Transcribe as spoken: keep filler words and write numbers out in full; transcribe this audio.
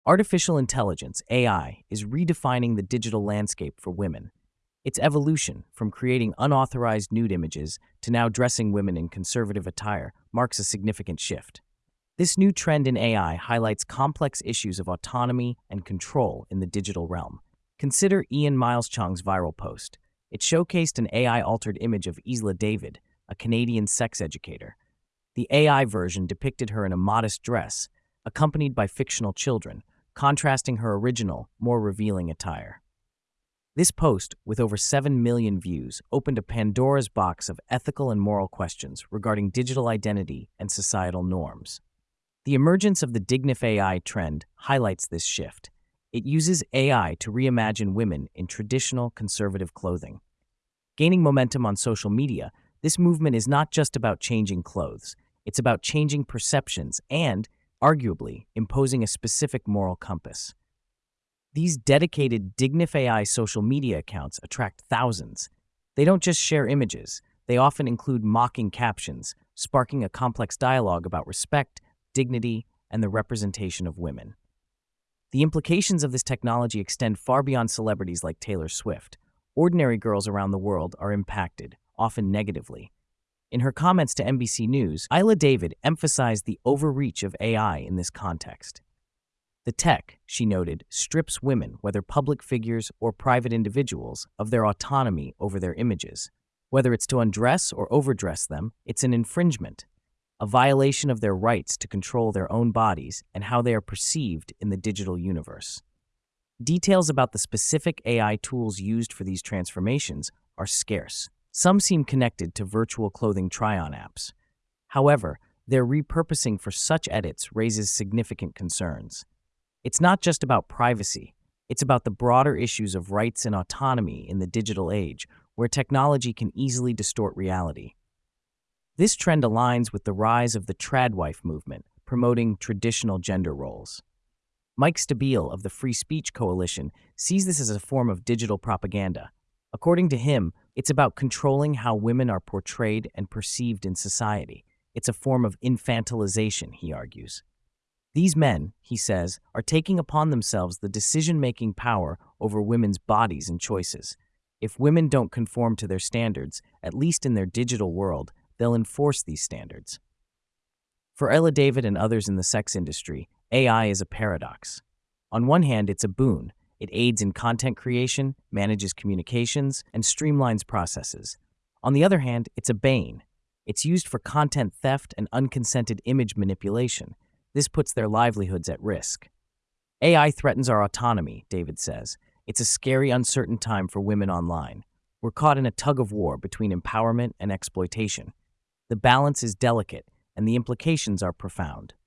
Artificial intelligence, A I, is redefining the digital landscape for women. Its evolution, from creating unauthorized nude images to now dressing women in conservative attire, marks a significant shift. This new trend in A I highlights complex issues of autonomy and control in the digital realm. Consider Ian Miles Chong's viral post. It showcased an A I-altered image of Isla David, a Canadian sex educator. The A I version depicted her in a modest dress, accompanied by fictional children, contrasting her original, more revealing attire. This post, with over seven million views, opened a Pandora's box of ethical and moral questions regarding digital identity and societal norms. The emergence of the Dignif A I trend highlights this shift. It uses A I to reimagine women in traditional conservative clothing. Gaining momentum on social media, this movement is not just about changing clothes. It's about changing perceptions and, arguably, imposing a specific moral compass. These dedicated Dignif A I social media accounts attract thousands. They don't just share images, they often include mocking captions, sparking a complex dialogue about respect, dignity, and the representation of women. The implications of this technology extend far beyond celebrities like Taylor Swift. Ordinary girls around the world are impacted, often negatively. In her comments to N B C News, Isla David emphasized the overreach of A I in this context. The tech, she noted, strips women, whether public figures or private individuals, of their autonomy over their images. Whether it's to undress or overdress them, it's an infringement, a violation of their rights to control their own bodies and how they are perceived in the digital universe. Details about the specific A I tools used for these transformations are scarce. Some seem connected to virtual clothing try-on apps. However, their repurposing for such edits raises significant concerns. It's not just about privacy. It's about the broader issues of rights and autonomy in the digital age, where technology can easily distort reality. This trend aligns with the rise of the tradwife movement, promoting traditional gender roles. Mike Stabile of the Free Speech Coalition sees this as a form of digital propaganda. According to him, it's about controlling how women are portrayed and perceived in society. It's a form of infantilization, he argues. These men, he says, are taking upon themselves the decision-making power over women's bodies and choices. If women don't conform to their standards, at least in their digital world, they'll enforce these standards. For Isla David and others in the sex industry, A I is a paradox. On one hand, it's a boon. It aids in content creation, manages communications, and streamlines processes. On the other hand, it's a bane. It's used for content theft and unconsented image manipulation. This puts their livelihoods at risk. A I threatens our autonomy, David says. It's a scary, uncertain time for women online. We're caught in a tug-of-war between empowerment and exploitation. The balance is delicate, and the implications are profound.